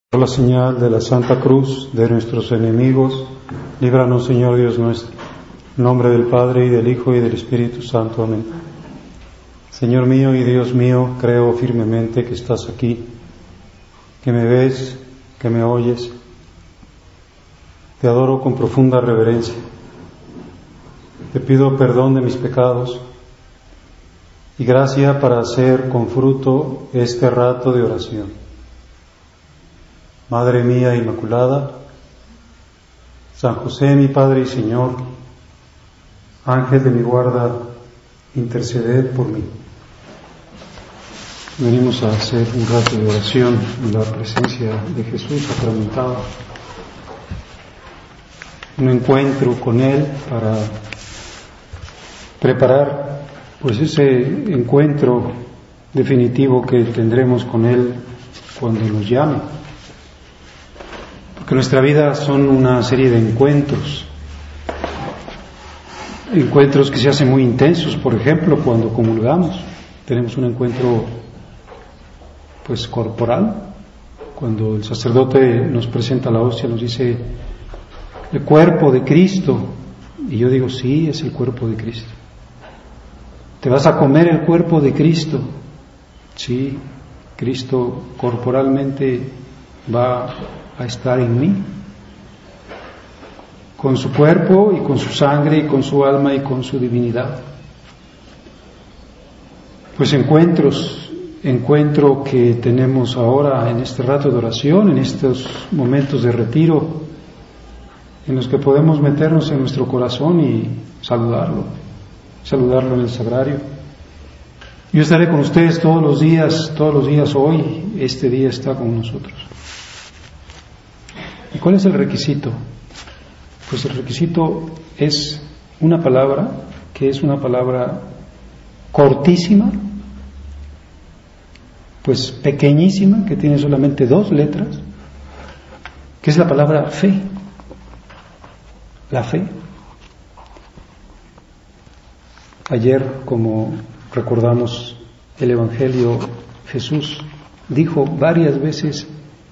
Por la señal de la Santa Cruz de nuestros enemigos, líbranos, Señor Dios nuestro. En nombre del Padre, y del Hijo, y del Espíritu Santo. Amén. Señor mío y Dios mío, creo firmemente que estás aquí, que me ves, que me oyes. Te adoro con profunda reverencia. Te pido perdón de mis pecados y gracia para hacer con fruto este rato de oración. Madre mía Inmaculada, San José, mi Padre y Señor, Ángel de mi guarda, interceded por mí. Venimos a hacer un rato de oración en la presencia de Jesús sacramentado. Un encuentro con Él para preparar pues ese encuentro definitivo que tendremos con Él cuando nos llame. Porque nuestra vida son una serie de encuentros que se hacen muy intensos. Por ejemplo, cuando comulgamos tenemos un encuentro pues corporal, cuando el sacerdote nos presenta la hostia, nos dice el cuerpo de Cristo, y yo digo sí, es el cuerpo de Cristo. ¿Te vas a comer el cuerpo de Cristo? Sí, Cristo corporalmente va a estar en mí, con su cuerpo y con su sangre y con su alma y con su divinidad. Pues encuentro que tenemos ahora en este rato de oración, en estos momentos de retiro, en los que podemos meternos en nuestro corazón y saludarlo en el sagrario. Yo estaré con ustedes todos los días hoy, este día está con nosotros. ¿Y cuál es el requisito? Pues el requisito es una palabra, que es una palabra cortísima, pues pequeñísima, que tiene solamente 2 letras, que es la palabra fe. La fe. Ayer, como recordamos el Evangelio, Jesús dijo varias veces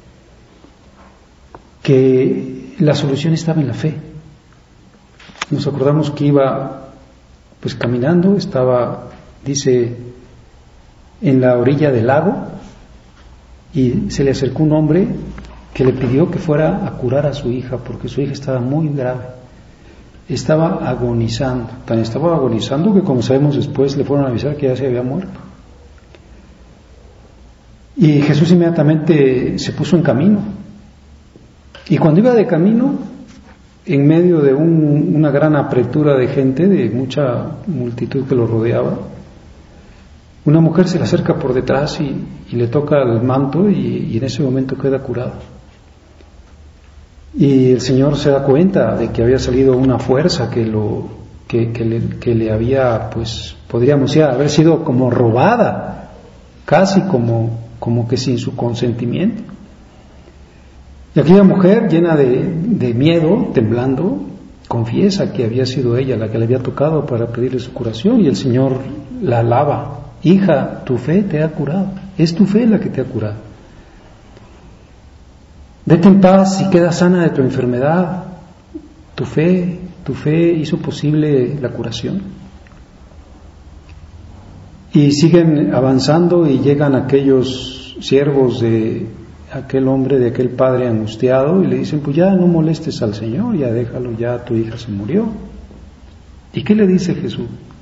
que la solución estaba en la fe. Nos acordamos que iba pues caminando, dice, en la orilla del lago, y se le acercó un hombre que le pidió que fuera a curar a su hija, porque su hija estaba muy grave, estaba agonizando, tan estaba agonizando que, como sabemos después, le fueron a avisar que ya se había muerto. Y Jesús inmediatamente se puso en camino. Y cuando iba de camino, en medio de una gran apretura de gente, de mucha multitud que lo rodeaba, una mujer se le acerca por detrás y le toca el manto y en ese momento queda curado. Y el Señor se da cuenta de que había salido una fuerza que le había, pues podríamos decir, haber sido como robada, casi como que sin su consentimiento. Y aquella mujer, llena de miedo, temblando, confiesa que había sido ella la que le había tocado para pedirle su curación, y el Señor la alaba. Hija, tu fe te ha curado, es tu fe la que te ha curado. Vete en paz y queda sana de tu enfermedad. Tu fe hizo posible la curación. Y siguen avanzando y llegan aquellos siervos de aquel hombre, de aquel padre angustiado, y le dicen, pues ya no molestes al Señor, ya déjalo, ya tu hija se murió. ¿Y qué le dice Jesús?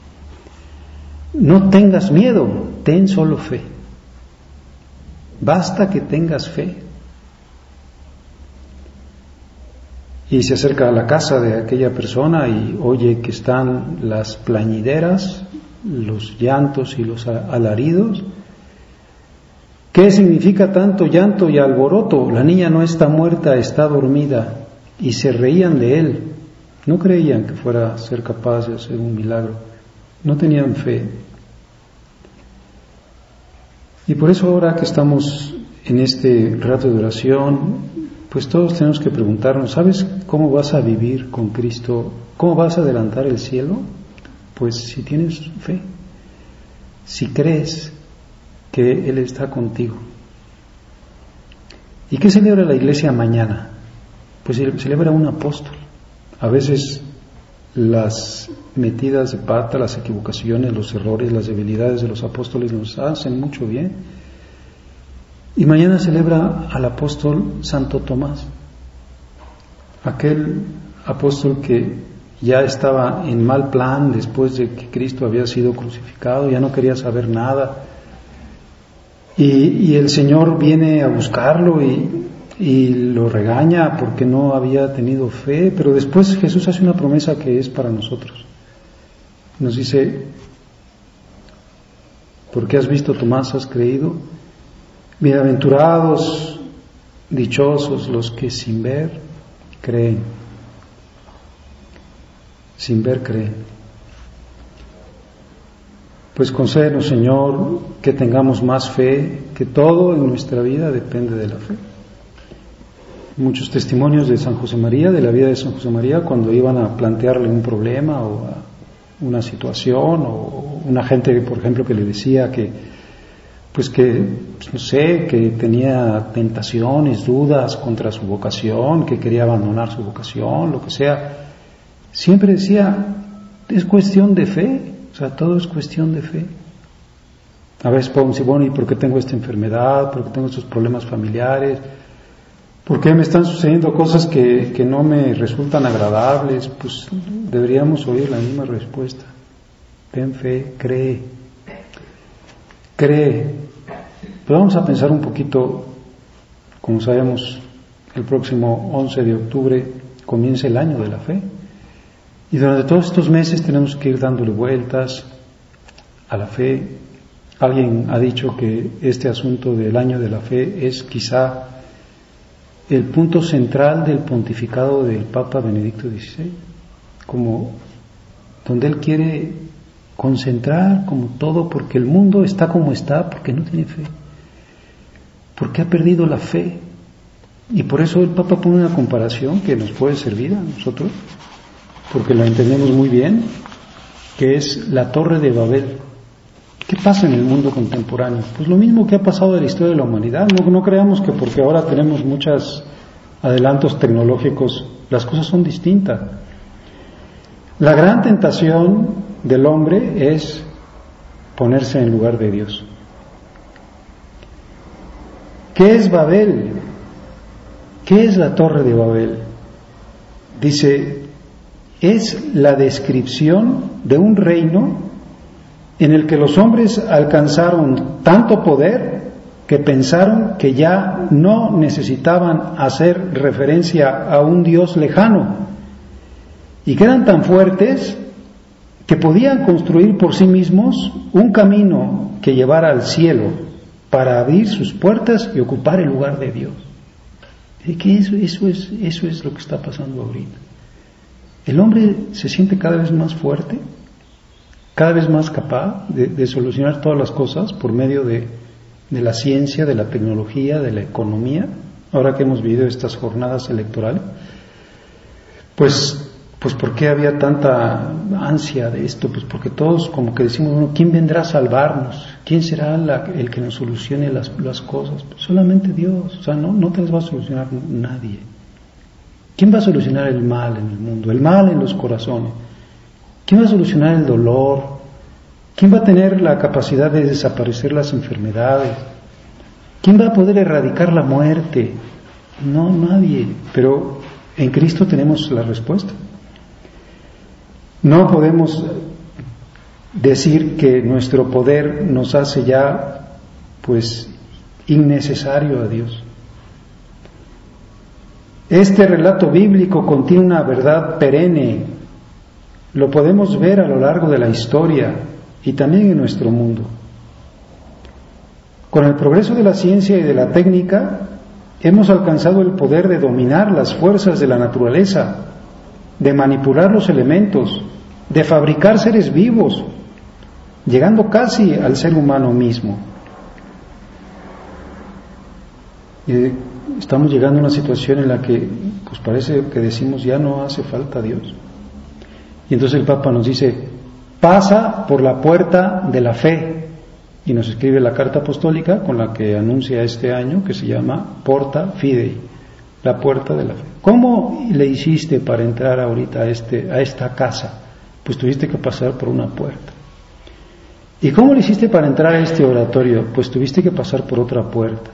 No tengas miedo, ten solo fe. Basta que tengas fe. Y se acerca a la casa de aquella persona y oye que están las plañideras, los llantos y los alaridos. ¿Qué significa tanto llanto y alboroto? La niña no está muerta, está dormida. Y se reían de él. No creían que fuera a ser capaz de hacer un milagro. No tenían fe. Y por eso ahora que estamos en este rato de oración, pues todos tenemos que preguntarnos, ¿sabes cómo vas a vivir con Cristo? ¿Cómo vas a adelantar el cielo? Pues si tienes fe, si crees que Él está contigo. ¿Y qué celebra la Iglesia mañana? Pues celebra un apóstol. A veces las metidas de pata, las equivocaciones, los errores, las debilidades de los apóstoles nos hacen mucho bien. Y mañana celebra al apóstol Santo Tomás, aquel apóstol que ya estaba en mal plan después de que Cristo había sido crucificado, ya no quería saber nada. Y el Señor viene a buscarlo y lo regaña porque no había tenido fe, pero después Jesús hace una promesa que es para nosotros. Nos dice: porque has visto, Tomás, has creído. Bienaventurados, dichosos los que sin ver creen. Sin ver creen. Pues concédenos, Señor, que tengamos más fe, que todo en nuestra vida depende de la fe. Muchos testimonios de San José María, de la vida de San José María, cuando iban a plantearle un problema o una situación, o una gente, por ejemplo, que le decía que no sé, que tenía tentaciones, dudas contra su vocación, que quería abandonar su vocación, lo que sea, siempre decía: es cuestión de fe. O sea, todo es cuestión de fe. A veces podemos decir: bueno, ¿y por qué tengo esta enfermedad? ¿Por qué tengo estos problemas familiares? ¿Por qué me están sucediendo cosas que no me resultan agradables? Pues deberíamos oír la misma respuesta. Ten fe, cree. Cree. Pero vamos a pensar un poquito. Como sabemos, el próximo 11 de octubre comienza el año de la fe. Y durante todos estos meses tenemos que ir dándole vueltas a la fe. Alguien ha dicho que este asunto del año de la fe es quizá el punto central del pontificado del Papa Benedicto XVI, como donde él quiere concentrar como todo, porque el mundo está como está porque no tiene fe, porque ha perdido la fe. Y por eso el Papa pone una comparación que nos puede servir a nosotros, porque la entendemos muy bien, que es la Torre de Babel. ¿Qué pasa en el mundo contemporáneo? Pues lo mismo que ha pasado en la historia de la humanidad. No creamos que porque ahora tenemos muchos adelantos tecnológicos, las cosas son distintas. La gran tentación del hombre es ponerse en lugar de Dios. ¿Qué es Babel? ¿Qué es la Torre de Babel? Dice: es la descripción de un reino en el que los hombres alcanzaron tanto poder que pensaron que ya no necesitaban hacer referencia a un Dios lejano, y que eran tan fuertes que podían construir por sí mismos un camino que llevara al cielo para abrir sus puertas y ocupar el lugar de Dios. ¿Y que eso es lo que está pasando ahorita? El hombre se siente cada vez más fuerte, cada vez más capaz de solucionar todas las cosas por medio de la ciencia, de la tecnología, de la economía. Ahora que hemos vivido estas jornadas electorales, pues ¿por qué había tanta ansia de esto? Pues porque todos como que decimos: bueno, ¿quién vendrá a salvarnos? ¿Quién será el que nos solucione las cosas? Pues solamente Dios. O sea, no te las va a solucionar nadie. ¿Quién va a solucionar el mal en el mundo? El mal en los corazones. ¿Quién va a solucionar el dolor? ¿Quién va a tener la capacidad de desaparecer las enfermedades? ¿Quién va a poder erradicar la muerte? No, nadie. Pero en Cristo tenemos la respuesta. No podemos decir que nuestro poder nos hace ya, pues, innecesario a Dios. Este relato bíblico contiene una verdad perenne. Lo podemos ver a lo largo de la historia y también en nuestro mundo. Con el progreso de la ciencia y de la técnica, hemos alcanzado el poder de dominar las fuerzas de la naturaleza, de manipular los elementos, de fabricar seres vivos, llegando casi al ser humano mismo. Estamos llegando a una situación en la que pues parece que decimos: ya no hace falta Dios. Y entonces el Papa nos dice: pasa por la puerta de la fe. y nos escribe la carta apostólica con la que anuncia este año, que se llama Porta Fidei, la puerta de la fe. ¿Cómo le hiciste para entrar ahorita a esta casa? Pues tuviste que pasar por una puerta. ¿Y cómo le hiciste para entrar a este oratorio? Pues tuviste que pasar por otra puerta.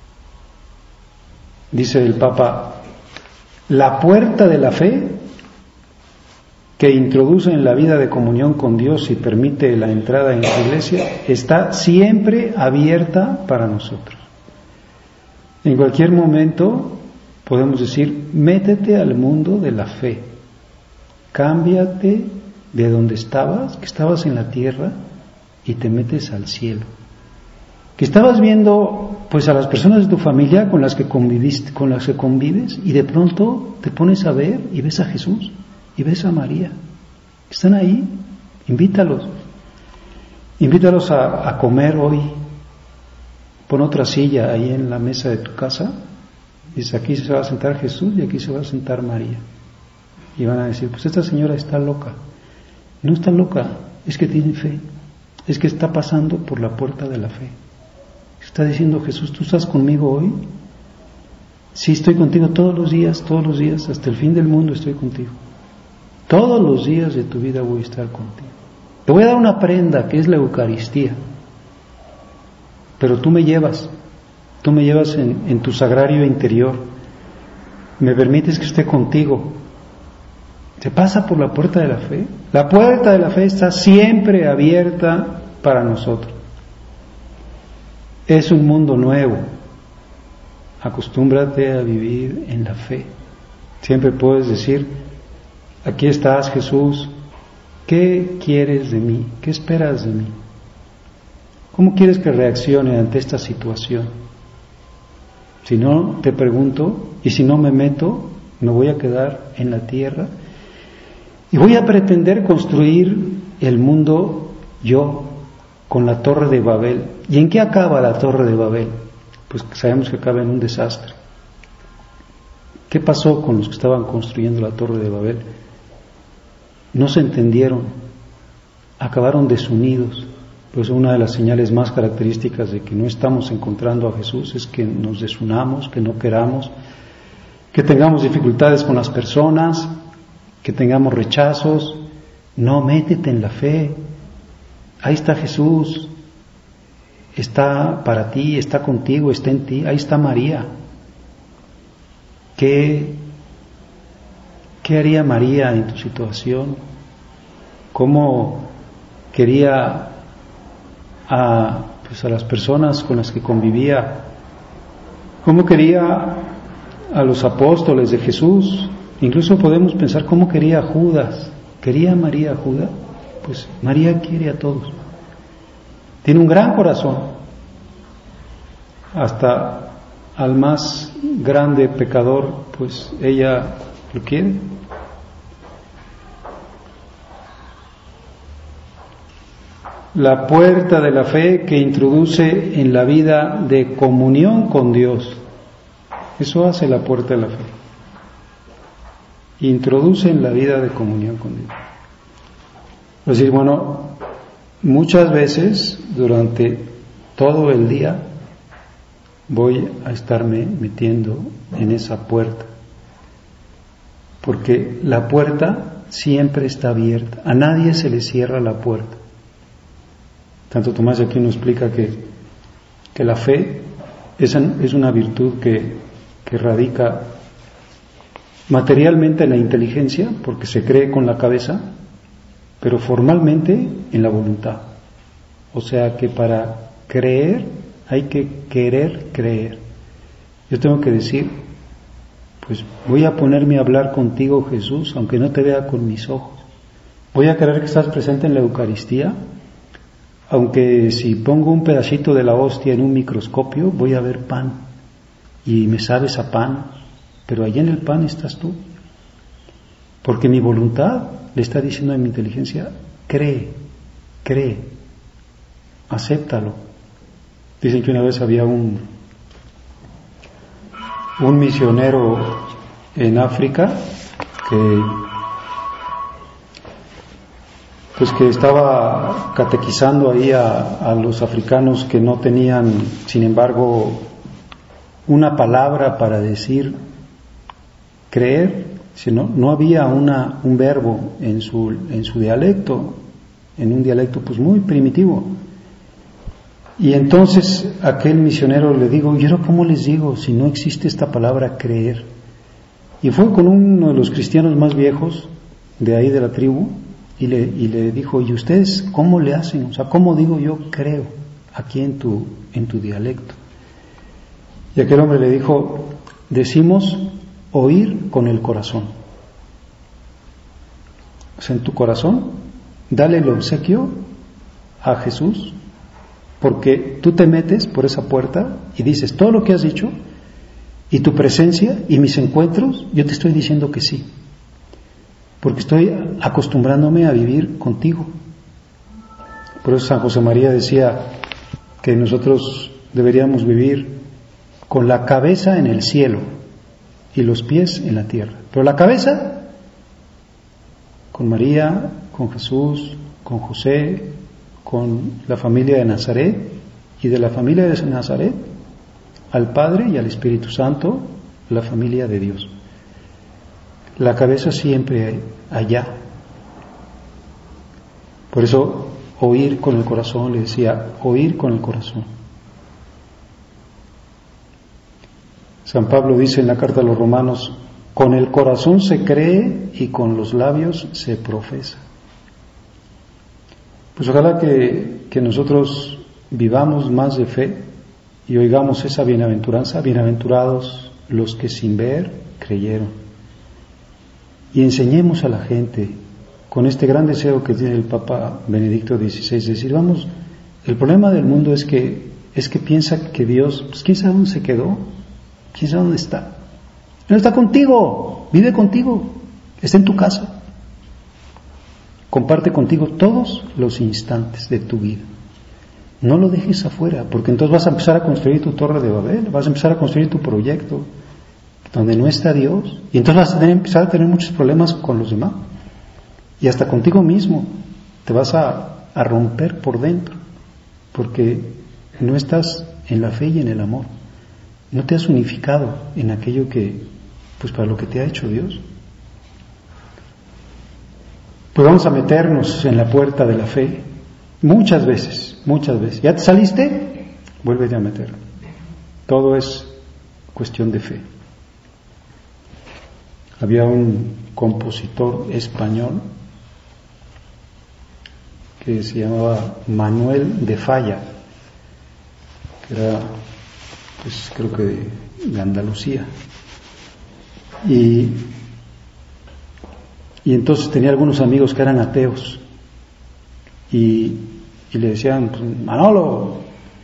Dice el Papa, la puerta de la fe que introduce en la vida de comunión con Dios y permite la entrada en su iglesia está siempre abierta para nosotros. En cualquier momento podemos decir, métete al mundo de la fe, cámbiate de donde estabas, que estabas en la tierra, y te metes al cielo. Que estabas viendo pues a las personas de tu familia con las que convives, y de pronto te pones a ver y ves a Jesús y ves a María. Están ahí, invítalos a comer hoy. Pon otra silla ahí en la mesa de tu casa. Dice, aquí se va a sentar Jesús y aquí se va a sentar María. Y van a decir, pues esta señora está loca. No está loca, es que tiene fe. Es que está pasando por la puerta de la fe. Está diciendo, Jesús, ¿tú estás conmigo hoy? Sí, estoy contigo todos los días, hasta el fin del mundo estoy contigo. Todos los días de tu vida voy a estar contigo. Te voy a dar una prenda que es la Eucaristía. Pero tú me llevas en tu sagrario interior. Me permites que esté contigo. Se pasa por la puerta de la fe. La puerta de la fe está siempre abierta para nosotros. Es un mundo nuevo. Acostúmbrate a vivir en la fe. Siempre puedes decir, aquí estás, Jesús. ¿Qué quieres de mí? ¿Qué esperas de mí? ¿Cómo quieres que reaccione ante esta situación? Si no, te pregunto, y si no me meto, me voy a quedar en la tierra y voy a pretender construir el mundo yo con la Torre de Babel. ¿Y en qué acaba la Torre de Babel? Pues sabemos que acaba en un desastre. ¿Qué pasó con los que estaban construyendo la Torre de Babel? No se entendieron, acabaron desunidos. Pues una de las señales más características de que no estamos encontrando a Jesús es que nos desunamos, que no queramos, que tengamos dificultades con las personas, que tengamos rechazos. No, métete en la fe. Ahí está Jesús, está para ti, está contigo, está en ti. Ahí está María. ¿Qué haría María en tu situación? ¿Cómo quería a las personas con las que convivía? ¿Cómo quería a los apóstoles de Jesús? Incluso podemos pensar cómo quería a Judas. ¿Quería María a Judas? Pues María quiere a todos. Tiene un gran corazón. Hasta al más grande pecador, pues ella lo quiere. La puerta de la fe que introduce en la vida de comunión con Dios. Eso hace la puerta de la fe. Introduce en la vida de comunión con Dios. Es decir, bueno, muchas veces durante todo el día voy a estarme metiendo en esa puerta. Porque la puerta siempre está abierta. A nadie se le cierra la puerta. Tanto Tomás de Aquino explica que la fe es una virtud que radica materialmente en la inteligencia, porque se cree con la cabeza, pero formalmente en la voluntad. O sea que para creer hay que querer creer. Yo tengo que decir, pues voy a ponerme a hablar contigo, Jesús, aunque no te vea con mis ojos. Voy a creer que estás presente en la Eucaristía, aunque si pongo un pedacito de la hostia en un microscopio, voy a ver pan, y me sabes a pan, pero allí en el pan estás tú. Porque mi voluntad le está diciendo a mi inteligencia, cree, acéptalo. Dicen que una vez había un misionero en África pues que estaba catequizando ahí a los africanos que no tenían, sin embargo, una palabra para decir creer, sino no había un verbo en su dialecto, en un dialecto pues muy primitivo. Y entonces aquel misionero le digo, ¿y ahora cómo les digo si no existe esta palabra creer? Y fue con uno de los cristianos más viejos de ahí de la tribu y le dijo, ¿y ustedes cómo le hacen? O sea, ¿cómo digo yo creo aquí en tu dialecto? Y aquel hombre le dijo, decimos oír con el corazón. O sea, en tu corazón, dale el obsequio a Jesús, porque tú te metes por esa puerta y dices todo lo que has dicho, y tu presencia y mis encuentros, yo te estoy diciendo que sí, porque estoy acostumbrándome a vivir contigo. Por eso San José María decía que nosotros deberíamos vivir con la cabeza en el cielo y los pies en la tierra, pero la cabeza con María, con Jesús, con José, con la familia de Nazaret, y de la familia de Nazaret al Padre y al Espíritu Santo, la familia de Dios. La cabeza siempre allá. Por eso oír con el corazón, le decía, oír con el corazón. San Pablo dice en la carta a los Romanos, con el corazón se cree y con los labios se profesa. Pues ojalá que nosotros vivamos más de fe y oigamos esa bienaventuranza, bienaventurados los que sin ver creyeron. Y enseñemos a la gente con este gran deseo que tiene el Papa Benedicto XVI, decir, vamos, el problema del mundo es que piensa que Dios, pues quién sabe dónde se quedó, quién sabe dónde está. No está contigo, vive contigo, está en tu casa. Comparte contigo todos los instantes de tu vida. No lo dejes afuera, porque entonces vas a empezar a construir tu torre de Babel, vas a empezar a construir tu proyecto donde no está Dios, y entonces vas a empezar a tener muchos problemas con los demás, y hasta contigo mismo te vas a romper por dentro, porque no estás en la fe y en el amor, no te has unificado en aquello que, pues para lo que te ha hecho Dios. Pues vamos a meternos en la puerta de la fe muchas veces. ¿Ya te saliste? Vuelve a meter. Todo es cuestión de fe. Había un compositor español que se llamaba Manuel de Falla, que era, pues creo que de Andalucía. Y entonces tenía algunos amigos que eran ateos y le decían, pues, Manolo,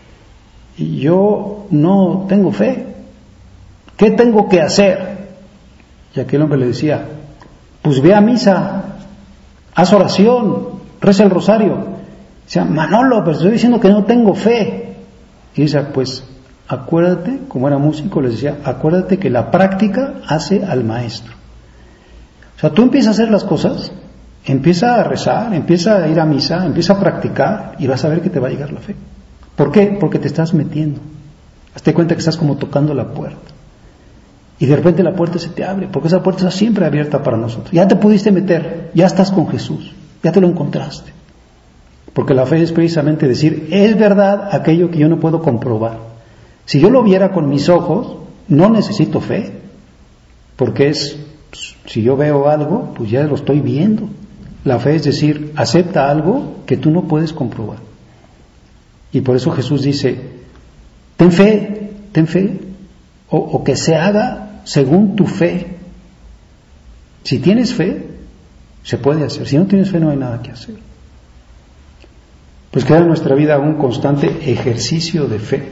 yo no tengo fe, ¿qué tengo que hacer? Y aquel hombre le decía, pues ve a misa, haz oración, reza el rosario. Decía, Manolo, pero estoy diciendo que no tengo fe. Y dice, pues acuérdate, como era músico, les decía, acuérdate que la práctica hace al maestro. O sea, tú empiezas a hacer las cosas, empieza a rezar, empieza a ir a misa, empieza a practicar y vas a ver que te va a llegar la fe. ¿Por qué? Porque te estás metiendo. Hazte cuenta que estás como tocando la puerta. Y de repente la puerta se te abre, porque esa puerta está siempre abierta para nosotros. Ya te pudiste meter, ya estás con Jesús, ya te lo encontraste. Porque la fe es precisamente decir, es verdad aquello que yo no puedo comprobar. Si yo lo viera con mis ojos, no necesito fe, porque si yo veo algo, pues ya lo estoy viendo. La fe es decir, acepta algo que tú no puedes comprobar. Y por eso Jesús dice, ten fe, o que se haga según tu fe. Si tienes fe, se puede hacer. Si no tienes fe, no hay nada que hacer. Pues queda en nuestra vida un constante ejercicio de fe.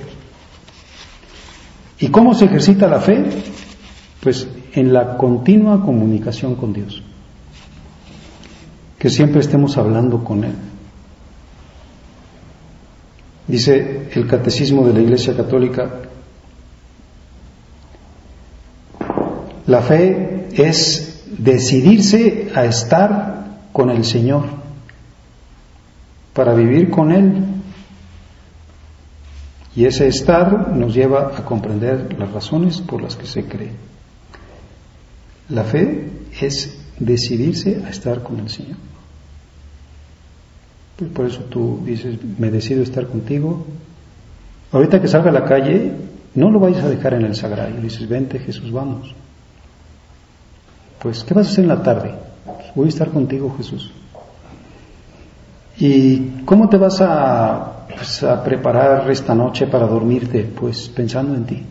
¿Y cómo se ejercita la fe? Pues en la continua comunicación con Dios. Que siempre estemos hablando con Él. Dice el Catecismo de la Iglesia Católica, la fe es decidirse a estar con el Señor para vivir con Él. Y ese estar nos lleva a comprender las razones por las que se cree. La fe es decidirse a estar con el Señor. Pues por eso tú dices, me decido estar contigo. Ahorita que salga a la calle, no lo vayas a dejar en el sagrario. Dices, vente Jesús, vamos. Pues, ¿qué vas a hacer en la tarde? Pues, voy a estar contigo, Jesús. ¿Y cómo te vas a preparar esta noche para dormirte? Pues pensando en ti.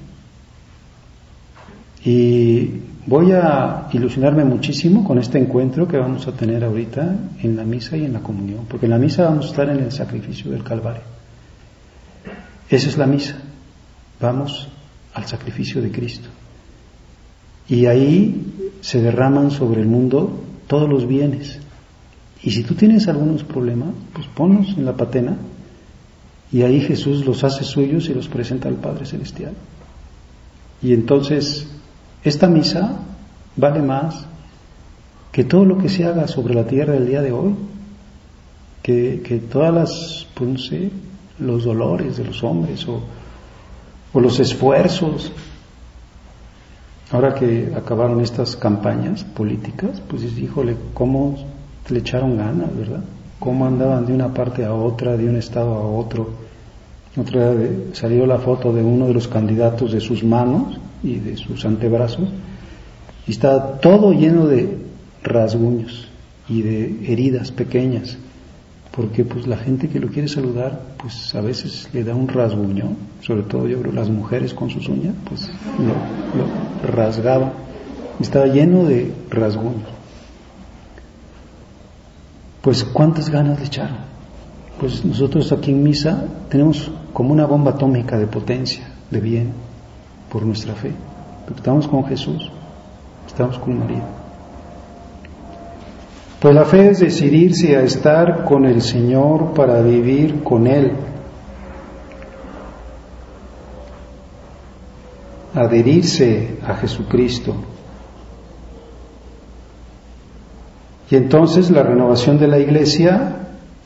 Y voy a ilusionarme muchísimo con este encuentro que vamos a tener ahorita en la misa y en la comunión, porque en la misa vamos a estar en el sacrificio del Calvario. Esa es la misa. Vamos al sacrificio de Cristo. Y ahí se derraman sobre el mundo todos los bienes. Y si tú tienes algunos problemas, pues ponlos en la patena y ahí Jesús los hace suyos y los presenta al Padre Celestial. Y entonces esta misa vale más que todo lo que se haga sobre la tierra el día de hoy, que todas las, pues no sé, los dolores de los hombres o los esfuerzos. Ahora que acabaron estas campañas políticas, pues híjole, cómo le echaron ganas, ¿verdad? Cómo andaban de una parte a otra, de un estado a otro. Otra vez salió la foto de uno de los candidatos, de sus manos y de sus antebrazos, y está todo lleno de rasguños y de heridas pequeñas, porque pues la gente que lo quiere saludar, pues a veces le da un rasguño, sobre todo yo creo las mujeres con sus uñas, pues lo rasgaban, estaba lleno de rasguños. Pues ¿cuántas ganas le echaron? Pues nosotros aquí en misa tenemos como una bomba atómica de potencia, de bien, por nuestra fe, porque estamos con Jesús, estamos con María. Pues la fe es decidirse a estar con el Señor para vivir con Él, adherirse a Jesucristo. Y entonces la renovación de la Iglesia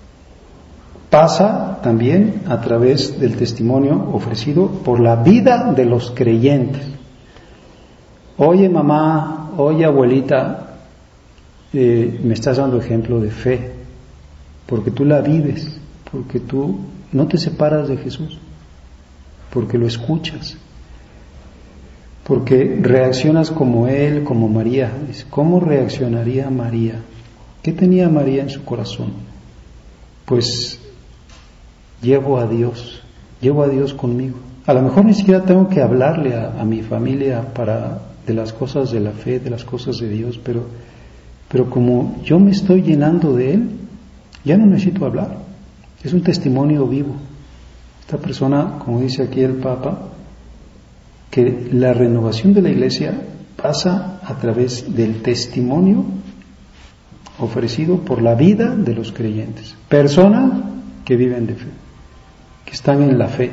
pasa también a través del testimonio ofrecido por la vida de los creyentes. Oye mamá, oye abuelita, me estás dando ejemplo de fe, porque tú la vives, porque tú no te separas de Jesús, porque lo escuchas, porque reaccionas como Él, como María. ¿Cómo reaccionaría María? ¿Qué tenía María en su corazón? Pues llevo a Dios conmigo. A lo mejor ni siquiera tengo que hablarle a mi familia de las cosas de la fe, de las cosas de Dios, pero como yo me estoy llenando de Él, ya no necesito hablar. Es un testimonio vivo. Esta persona, como dice aquí el Papa, que la renovación de la Iglesia pasa a través del testimonio ofrecido por la vida de los creyentes, personas que viven de fe, que están en la fe.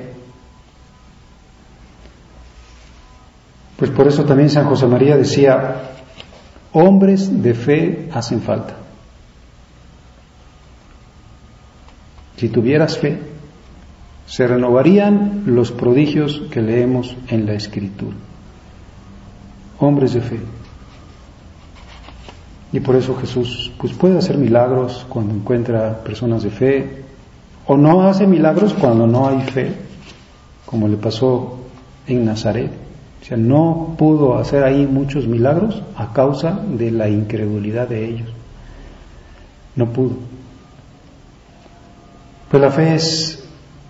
Pues por eso también San José María decía, hombres de fe hacen falta. Si tuvieras fe, se renovarían los prodigios que leemos en la Escritura. Hombres de fe. Y por eso Jesús pues puede hacer milagros cuando encuentra personas de fe, o no hace milagros cuando no hay fe, como le pasó en Nazaret. O sea, no pudo hacer ahí muchos milagros a causa de la incredulidad de ellos. No pudo. Pues la fe es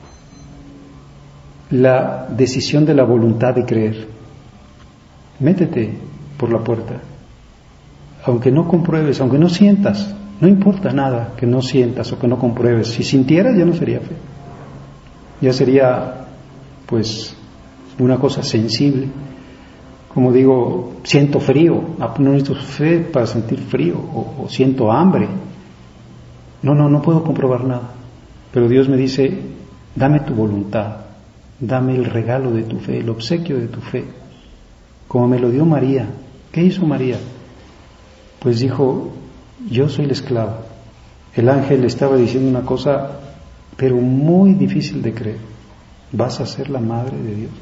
la decisión de la voluntad de creer. Métete por la puerta. Aunque no compruebes, aunque no sientas, no importa nada que no sientas o que no compruebes. Si sintieras ya no sería fe. Ya sería pues una cosa sensible. Como digo, siento frío, no necesito fe para sentir frío, o siento hambre. No puedo comprobar nada. Pero Dios me dice, dame tu voluntad, dame el regalo de tu fe, el obsequio de tu fe, como me lo dio María. ¿Qué hizo María? Pues dijo, yo soy la esclava. El ángel le estaba diciendo una cosa pero muy difícil de creer. Vas a ser la madre de Dios.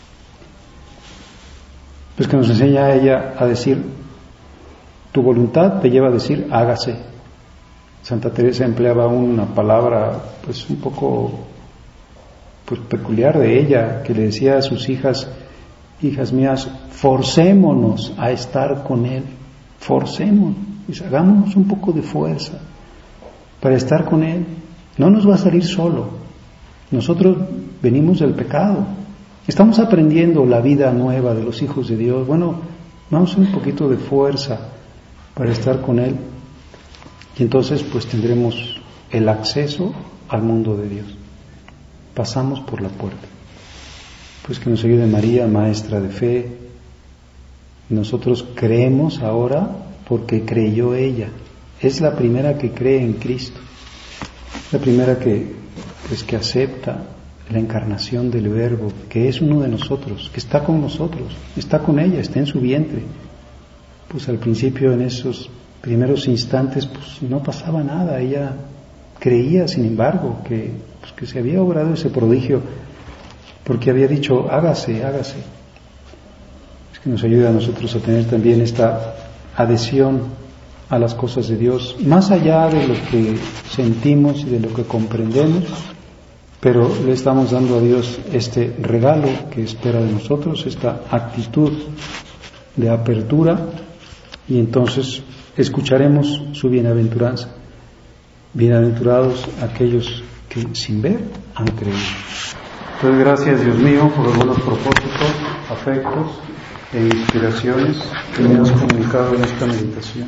Pues que nos enseña a ella a decir, tu voluntad te lleva a decir, hágase. Santa Teresa empleaba una palabra pues un poco pues peculiar de ella, que le decía a sus hijas, hijas mías, forcémonos a estar con Él, forcémonos, hagámonos un poco de fuerza para estar con Él. No nos va a salir solo. Nosotros venimos del pecado. Estamos aprendiendo la vida nueva de los hijos de Dios. Bueno, vamos un poquito de fuerza para estar con Él. Y entonces pues tendremos el acceso al mundo de Dios. Pasamos por la puerta. Pues que nos ayude María, maestra de fe. Nosotros creemos ahora porque creyó ella. Es la primera que cree en Cristo. La primera que acepta la encarnación del Verbo, que es uno de nosotros, que está con nosotros, está con ella, está en su vientre. Pues al principio, en esos primeros instantes, pues no pasaba nada. Ella creía, sin embargo, que se había obrado ese prodigio, porque había dicho, hágase, hágase. Es que nos ayuda a nosotros a tener también esta adhesión a las cosas de Dios, más allá de lo que sentimos y de lo que comprendemos, pero le estamos dando a Dios este regalo que espera de nosotros, esta actitud de apertura, y entonces escucharemos su bienaventuranza. Bienaventurados aquellos que sin ver han creído. Entonces, gracias Dios mío por los buenos propósitos, afectos e inspiraciones que me has comunicado en esta meditación.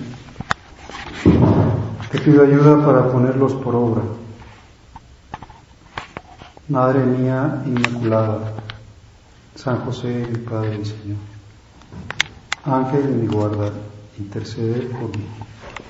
Te pido ayuda para ponerlos por obra. Madre mía Inmaculada, San José, mi Padre y Señor, Ángel de mi guarda, intercede por mí.